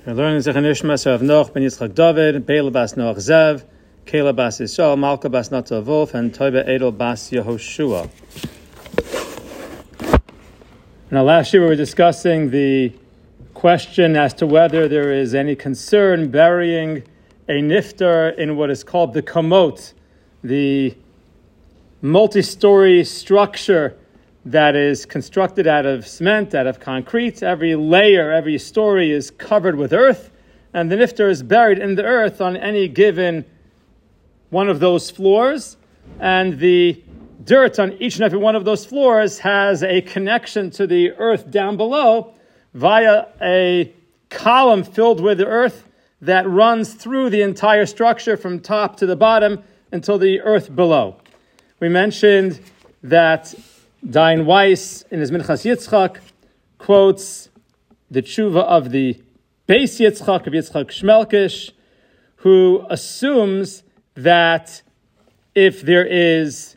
We're learning Zechar Nishmas of Noach ben Yitzchak David, Bela bas Noach Zev, Kela bas Yisrael, Malka bas Nata Wolf, and Toiba Edel bas Yehoshua. Now, last year we were discussing the question as to whether there is any concern burying a niftar in what is called the kamot, the multi-story structure that is constructed out of cement, out of concrete. Every layer, every story is covered with earth, and the niftar is buried in the earth on any given one of those floors, and the dirt on each and every one of those floors has a connection to the earth down below via a column filled with earth that runs through the entire structure from top to the bottom until the earth below. We mentioned that Dayan Weiss, in his Minchas Yitzchak, quotes the tshuva of the Beis Yitzchak, of Yitzchak Shmelkish, who assumes that if there is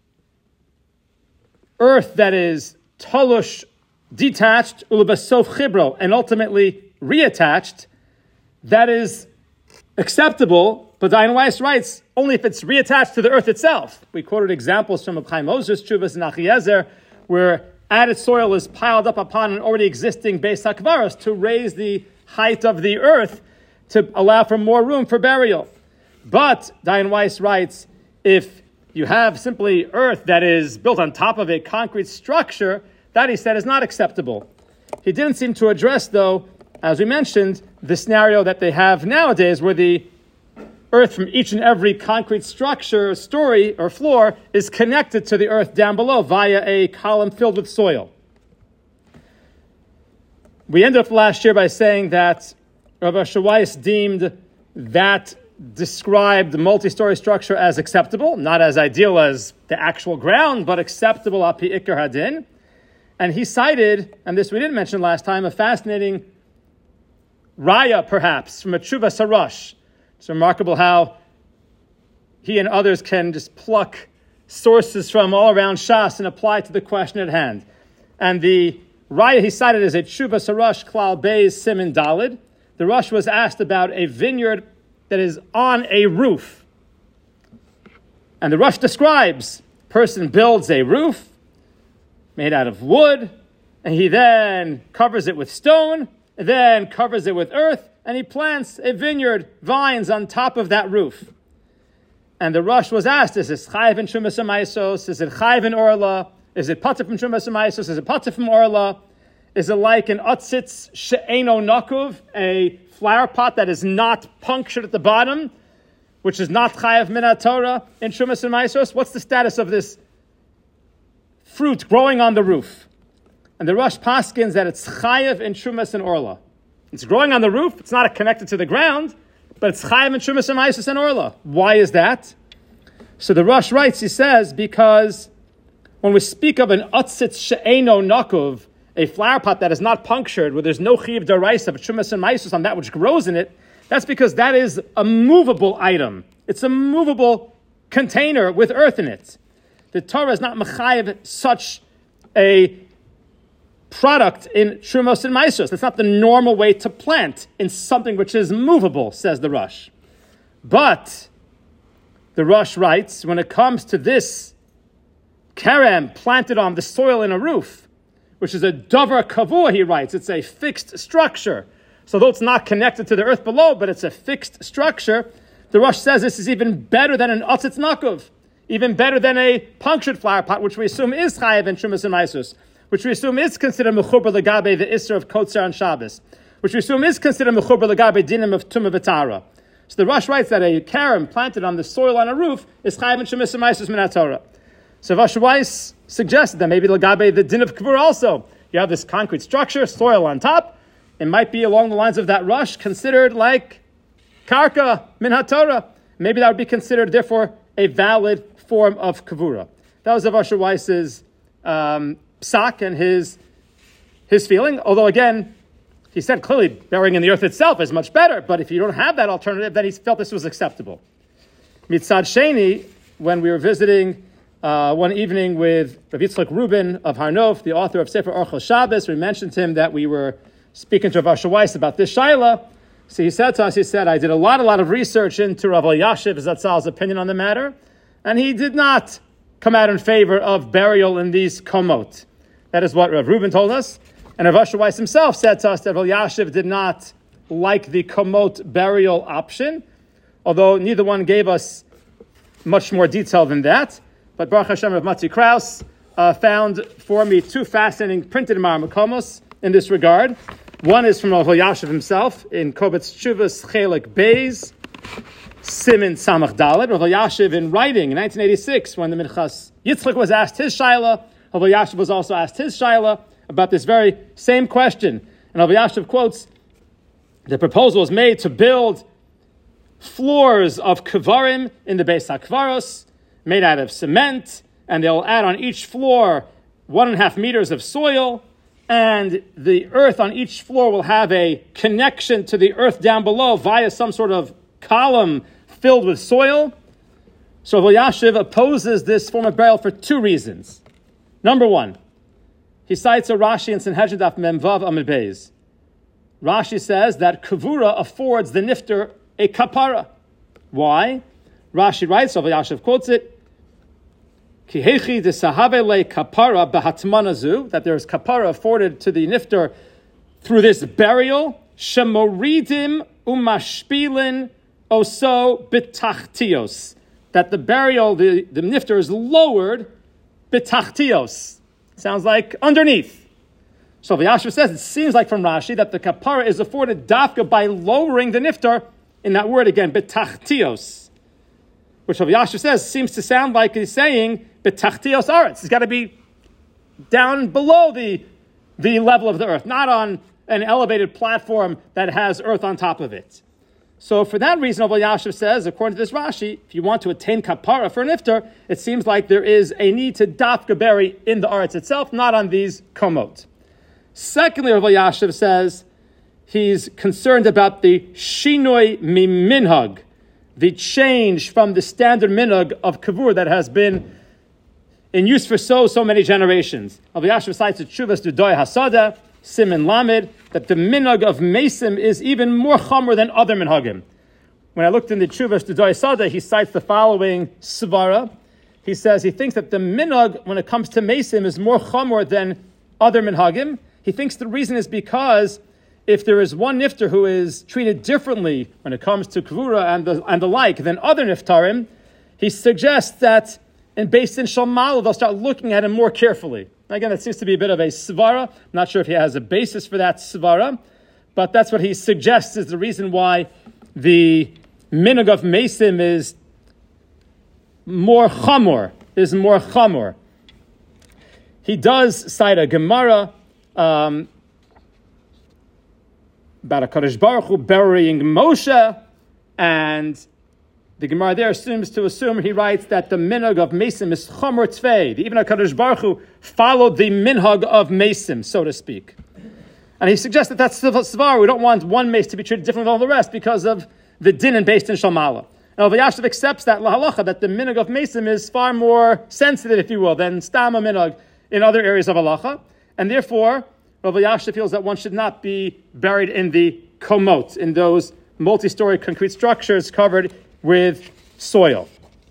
earth that is talush, detached, ulebasof chibro, and ultimately reattached, that is acceptable. But Dayan Weiss writes, only if it's reattached to the earth itself. We quoted examples from Chaim Moses' Chuvas and Achiezer, where added soil is piled up upon an already existing Beis HaKvaros to raise the height of the earth to allow for more room for burial. But Dayan Weiss writes, if you have simply earth that is built on top of a concrete structure, that, he said, is not acceptable. He didn't seem to address, though, as we mentioned, the scenario that they have nowadays where the earth from each and every concrete structure, story, or floor is connected to the earth down below via a column filled with soil. We ended up last year by saying that Rav Asher Weiss deemed that described multi-story structure as acceptable, not as ideal as the actual ground, but acceptable api ikar hadin. And he cited, and this we didn't mention last time, a fascinating raya, perhaps, from a Tshuva Sarash. It's remarkable how he and others can just pluck sources from all around Shas and apply to the question at hand. And the raya he cited is a Tshuva Sarash Klal Beis Siman Dalid. The Rosh was asked about a vineyard that is on a roof. And the Rosh describes, a person builds a roof made out of wood, and he then covers it with stone, and then covers it with earth, and he plants a vineyard, vines on top of that roof. And the Rosh was asked, is this chayiv in Shumas HaMaisos? Is it chayiv in Orla? Is it patur from Shumas HaMaisos? Is it patur from Orla? Is it like an otzitz she'eno nakuv, a flower pot that is not punctured at the bottom, which is not chayiv min haTorah in Shumas HaMaisos? What's the status of this fruit growing on the roof? And the Rosh paskins that it's chayiv in Shumas and Orla. It's growing on the roof. It's not connected to the ground, but it's chayiv in Shumas and Maisos and Orla. Why is that? So the Rosh writes, he says, because when we speak of an otzitz she'eno nakuv, a flower pot that is not punctured, where there's no chiyuv d'oraisa of Shumas and Maisos on that which grows in it, that's because that is a movable item. It's a movable container with earth in it. The Torah is not mechayiv such a product in Shumos and Maisos. That's not the normal way to plant in something which is movable, says the Rosh. But the Rosh writes, when it comes to this kerem planted on the soil in a roof, which is a davar kavua, he writes, it's a fixed structure. So though it's not connected to the earth below, but it's a fixed structure, the Rosh says this is even better than an otzitz nakuv, even better than a punctured flower pot, which we assume is chayiv in Shumas and Maisos, which we assume is considered mechuber legabe the isser of kotzer on Shabbos, which we assume is considered mechuber legabe dinim of tumah v'tara. So the Rosh writes that a kerem planted on the soil on a roof is chayiv in Shumas and Maisos min haTorah. So Rav Asher Weiss suggested that maybe legabe the din of kavur also. You have this concrete structure, soil on top. It might be along the lines of that Rosh considered like karka min haTorah. Maybe that would be considered, therefore, a valid form of kavura. That was Rav Asher Weiss's psak and his feeling. Although, again, he said clearly burying in the earth itself is much better. But if you don't have that alternative, then he felt this was acceptable. Mitzad Sheni, when we were visiting one evening with Rav Yitzchak Rubin of Har Nof, the author of Sefer Orchos Shabbos, we mentioned to him that we were speaking to Rav Asher Weiss about this shaila. So he said to us, I did a lot of research into Rav Elyashiv Zatzal's opinion on the matter, and he did not come out in favor of burial in these komot. That is what Rav Reuben told us. And Rav Asher Weiss himself said to us that Rav Elyashiv did not like the komot burial option, although neither one gave us much more detail than that. But Baruch Hashem, Rav Matzi Kraus found for me two fascinating printed Mar Makomos in this regard. One is from Rav Elyashiv himself in Kobetz Tshuvas Chelik Beis, Simin Samach Dalet. Rav Elyashiv in writing in 1986, when the Minchas Yitzchak was asked his shaila, Rav Elyashiv was also asked his shaila about this very same question. And Rav Elyashiv quotes, the proposal was made to build floors of kvarim in the Beis HaKvaros, made out of cement, and they'll add on each floor 1.5 meters of soil, and the earth on each floor will have a connection to the earth down below via some sort of column filled with soil. So Rav Elyashiv opposes this form of burial for two reasons. Number one, he cites a Rashi in Sanhedrin Daf Memvav Amud Beis. Rashi says that kavura affords the nifter a kapara. Why? Rashi writes, Rav Elyashiv quotes it, Ki hechi de sahave le kapara b'hatmanazu, that there is kapara afforded to the nifter through this burial, shemoridim umashpilin oso bitachtios, that the burial, the nifter is lowered bitachtios. Sounds like underneath. So Rav Elyashiv says, it seems like from Rashi that the kapara is afforded dafka by lowering the nifter, in that word again, bitachtios, which Rav Elyashiv says seems to sound like he's saying betachtios aretz. It's got to be down below the level of the earth, not on an elevated platform that has earth on top of it. So for that reason, Rav Elyashiv says, according to this Rashi, if you want to attain kapara for an iftar, it seems like there is a need to dafka bury in the aretz itself, not on these komot. Secondly, Rav Elyashiv says he's concerned about the shinoi miminhag, the change from the standard minhag of kavur that has been in use for so many generations. Rav Elyashiv cites the Tshuvas Dudoy Hasada, Simin Lamed, that the minhag of Mesim is even more chomer than other minhagim. When I looked in the Tshuvas Dudoy Hasada, he cites the following svara. He says he thinks that the minhag, when it comes to Mesim, is more chomer than other minhagim. He thinks the reason is because if there is one nifter who is treated differently when it comes to kvura and the like than other niftarim, he suggests that based in Shalmala, they'll start looking at him more carefully. Again, that seems to be a bit of a svara. I'm not sure if he has a basis for that svara, but that's what he suggests is the reason why the minhag of Mesim is more chamor. He does cite a Gemara about a Kadosh Baruch Hu burying Moshe, and the Gemara there seems to assume, he writes, that the minhag of Mesim is chomer tvei. Even HaKadosh Baruch Hu followed the minhag of Mesim, so to speak. And he suggests that that's svar. We don't want one mace to be treated differently than all the rest because of the din and based in Shalmala. And Rav Elyashiv accepts that lahalacha, that the minhag of Mesim is far more sensitive, if you will, than stama minhag in other areas of halacha. And therefore, Rav Elyashiv feels that one should not be buried in the komot, in those multi-story concrete structures covered with soil.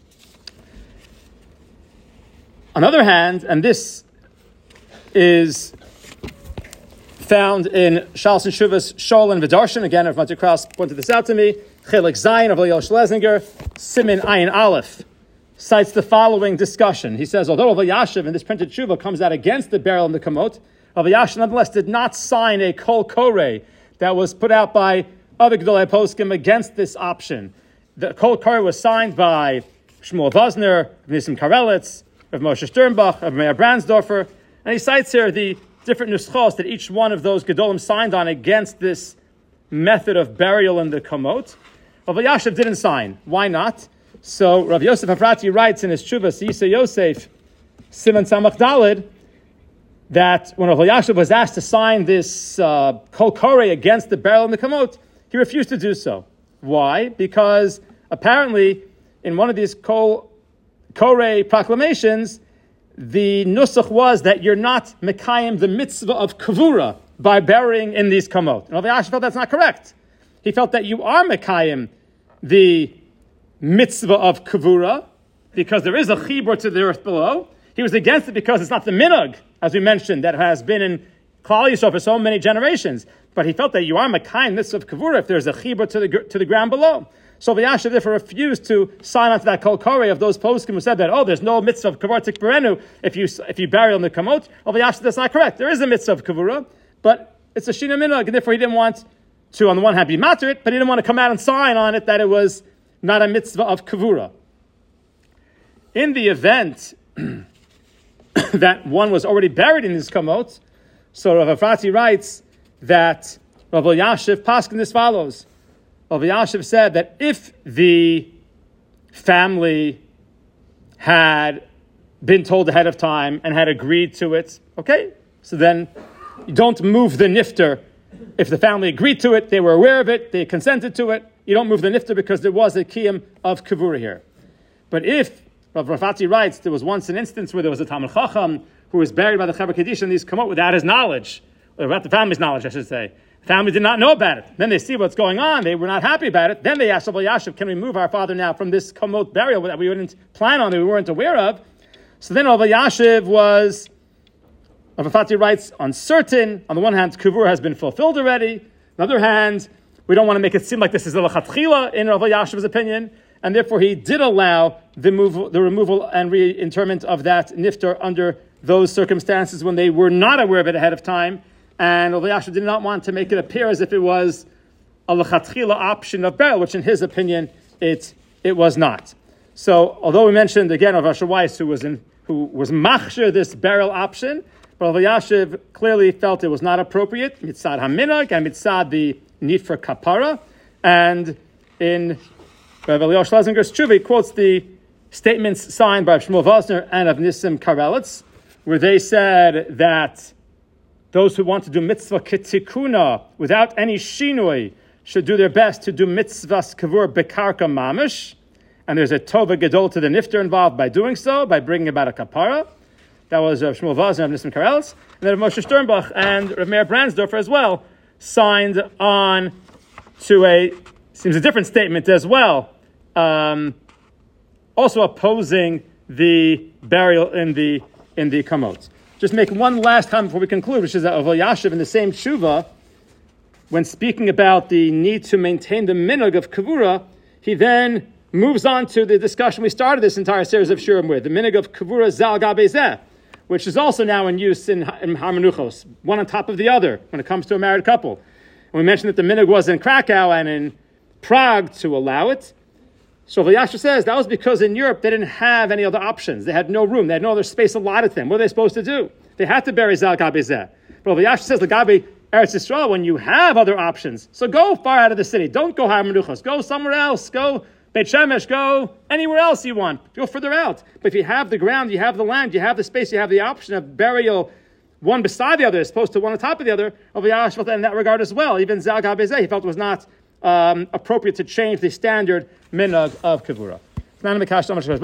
On the other hand, and this is found in Shalos and Shuvas Shol and V'darshan, again, Rav Matzi Kraus pointed this out to me, Chelik Zayin of Eliel Schlesinger, Simin Ayin Aleph, cites the following discussion. He says, although Rav Elyashiv in this printed tshuva comes out against the burial in the komot, Rav Elyashiv nonetheless did not sign a kol koreh that was put out by other Gedolei Poskim against this option. The kol koreh was signed by Shmuel Vosner, Nissim Karelitz, Rav Moshe Sternbach, Rav Meir Brandsdorfer, and he cites here the different nuschos that each one of those Gedolim signed on against this method of burial in the komot. Rav Elyashiv didn't sign. Why not? So Rav Yosef Hafrati writes in his Tshuvas Yisa Yosef, Siman Samach Dalid, that when Rav Elyashiv was asked to sign this kol koreh against the burial in the komot, he refused to do so. Why? Because apparently in one of these kol koreh proclamations, the nusach was that you're not mekayim the mitzvah of kavura by burying in these komot. And Rav Elyashiv felt that's not correct. he felt that you are Mekayim the mitzvah of Kavura, because there is a chibur to the earth below. He was against it because it's not the minhag, as we mentioned, that has been in Klal Yisrael for so many generations. But he felt that you are Mekayim mitzvah of Kavura if there's a chibur to the ground below. So V'yashiv therefore refused to sign on to that kol koreh of those poskim who said that, there's no mitzvah of kavur tikberenu if you bury on the kamot. V'yashiv, that's not correct. There is a mitzvah of kavura, but it's a shina minhag, and therefore he didn't want to, on the one hand, be matter it, but he didn't want to come out and sign on it that it was not a mitzvah of kavura. In the event that one was already buried in his kamot, so Rav Efrati writes that Rav Elyashiv paskin as follows. Rav Elyashiv said that if the family had been told ahead of time and had agreed to it, okay, so then you don't move the nifter. If the family agreed to it, they were aware of it, they consented to it, you don't move the nifter because there was a kiyum of kavura here. But if, Rav Rafati writes, there was once an instance where there was a Talmid Chacham who was buried by the Chaver Kedisha and these come out without his knowledge, or without the family's knowledge, I should say. The family did not know about it. Then they see what's going on. They were not happy about it. Then they asked Rav Elyashiv, can we move our father now from this kamot burial that we didn't plan on, that we weren't aware of? So then Rav Elyashiv was, Rav Rafati writes, uncertain. On the one hand, kavur has been fulfilled already. On the other hand, we don't want to make it seem like this is a lechatchila in Rav Elyashiv's opinion, and therefore he did allow the removal and reinterment of that nifter under those circumstances when they were not aware of it ahead of time. And Rav Elyashiv did not want to make it appear as if it was a lechatchila option of burial, which in his opinion it was not. So, although we mentioned again of Asher Weiss who was machshir this burial option, but Rav Elyashiv clearly felt it was not appropriate mitzad haminag and mitzad the need for kapara. And in Rav Eliyahu Schlesinger's Tshuva, he quotes the statements signed by Shmuel Vosner and of Nissim Karelitz, where they said that those who want to do mitzvah ketikuna without any shinui should do their best to do mitzvahs kavur bekarka mamish, and there's a tova gedol to the nifter involved by doing so, by bringing about a kapara. That was Shmuel Vosner of Nissim Karelitz, and then Moshe Sternbach and Rav Meir Brandsdorfer as well signed on to a different statement as well, also opposing the burial in the kamot. Just make one last comment before we conclude, which is that Rav Elyashiv in the same tshuva, when speaking about the need to maintain the minhag of kavura, he then moves on to the discussion we started this entire series of shurim with, the minhag of kavura zal gabe zeh, which is also now in use in Harmenuchos, one on top of the other when it comes to a married couple. And we mentioned that the minhag was in Krakow and in Prague to allow it. So Rav Elyashiv says that was because in Europe they didn't have any other options. They had no room. They had no other space allotted to them. What are they supposed to do? They had to bury Zal Gabe Zeh. But Rav Elyashiv says, Gabe Eretz Yisrael, when you have other options, so go far out of the city. Don't go Har Menuchos. Go somewhere else. Go Beit Shemesh. Go anywhere else you want. Go further out. But if you have the ground, you have the land, you have the space, you have the option of burial one beside the other as opposed to one on top of the other, Rav Elyashiv felt in that regard as well. Even Zal Gabe Zeh, he felt was not appropriate to change the standard minhag of kavura.